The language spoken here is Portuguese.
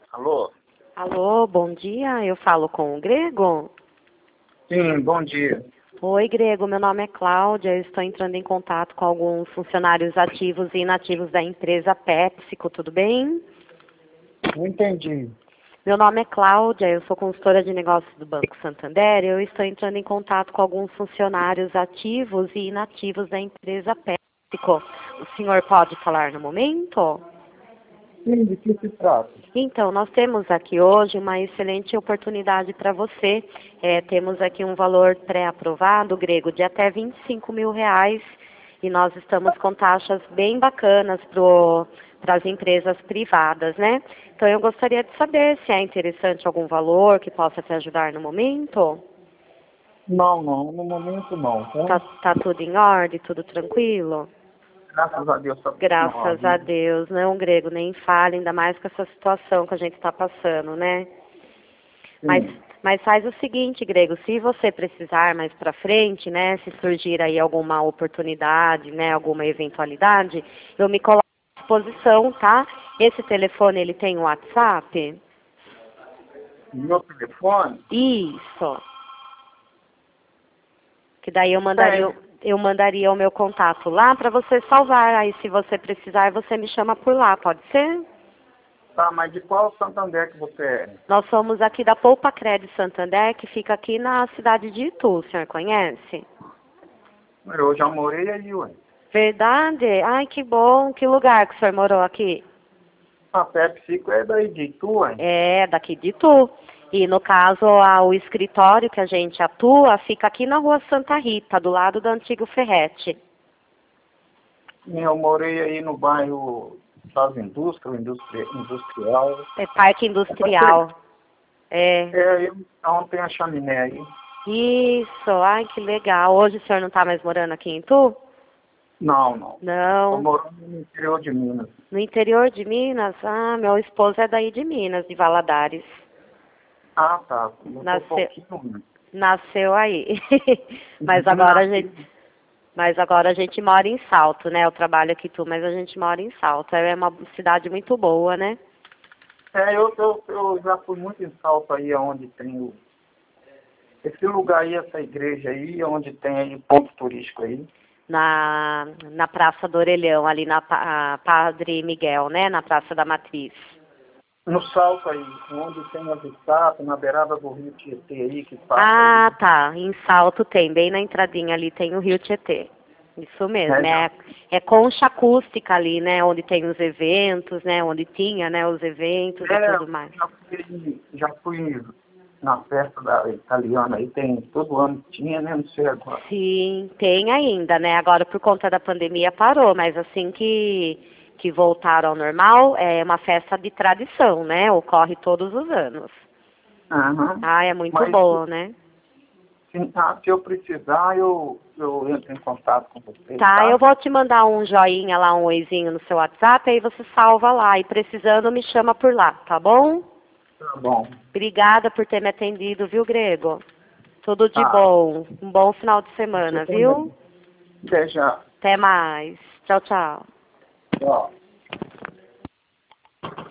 Alô? Alô, bom dia. Eu falo com o Grego? Sim, bom dia. Oi, Grego. Meu nome é Cláudia. Eu estou entrando em contato com alguns funcionários ativos e inativos da empresa PepsiCo. Tudo bem? Não entendi. Meu nome é Cláudia. Eu sou consultora de negócios do Banco Santander. Eu estou entrando em contato com alguns funcionários ativos e inativos da empresa PepsiCo. O senhor pode falar no momento? Sim, de que se trata? Então, nós temos aqui hoje uma excelente oportunidade para você. Temos aqui um valor pré-aprovado, Grego, de até R$ 25.000 e nós estamos com taxas bem bacanas para as empresas privadas, né? Então, eu gostaria de saber se é interessante algum valor que possa te ajudar no momento. Não, no momento não. Tá? Tá tudo em ordem, tudo tranquilo? Graças a Deus tá tudo em Graças a ordem. Deus, não, Grego, nem fale, ainda mais com essa situação que a gente está passando, né? Mas, Sim. mas faz o seguinte, Grego, se você precisar mais para frente, né, se surgir aí alguma oportunidade, né, alguma eventualidade, eu me coloco à disposição, tá? Esse telefone, ele tem um WhatsApp? Meu telefone? Isso. Que daí Tem. eu mandaria o meu contato lá para você salvar. Aí, se você precisar, você me chama por lá, pode ser? Tá, mas de qual Santander que você é? Nós somos aqui da Poupa Crédito Santander, que fica aqui na cidade de Itu, o senhor conhece? Eu já morei aí, ué. Verdade? Ai, que bom. Que lugar que o senhor morou aqui? A PepsiCo é daí de Itu, ué. É, daqui de Itu. E no caso, o escritório que a gente atua fica aqui na rua Santa Rita, do lado do antigo Ferrete. Eu morei aí no bairro das indústrias, industrial. É Parque Industrial. É. É, onde tem a chaminé aí. Isso, ai, que legal. Hoje o senhor não está mais morando aqui em Itu? Não. Tô Não. morando no interior de Minas. No interior de Minas? Ah, meu esposo é daí de Minas, de Valadares. Ah, tá. Eu tô um Nasceu, pouquinho. nasceu aí. Mas agora a gente, Nasci. mas agora a gente mora em Salto, né? Eu trabalho aqui tu, mas a gente mora em Salto. É uma cidade muito boa, né? É, eu já fui muito em Salto aí, onde tem esse lugar aí, essa igreja aí, onde tem aí ponto turístico aí. Na Praça do Orelhão, ali na Padre Miguel, né? Na Praça da Matriz. No Salto aí, onde tem as estátuas, na beirada do rio Tietê aí, que passa aí. Ah, tá. Em Salto tem, bem na entradinha ali tem o Rio Tietê. Isso mesmo, É, já, é concha acústica ali, né, onde tem os eventos, né, onde tinha, né, os eventos e tudo mais. já fui na festa da italiana aí, tem, todo ano tinha, né, não sei agora. Sim, tem ainda, né, agora por conta da pandemia parou, mas assim que voltaram ao normal, é uma festa de tradição, né, ocorre todos os anos. Aham. Ah, é muito Mas boa, né? se eu precisar, eu entro em contato com você, Tá, eu tá? vou te mandar um joinha lá, um oizinho no seu WhatsApp, aí você salva lá. E precisando, me chama por lá, tá bom? Tá bom. Obrigada por ter me atendido, viu, Grego? Tudo de Tá. bom. Um bom final de Você semana, viu? também. Até já. Até mais. Tchau, tchau. Tchau.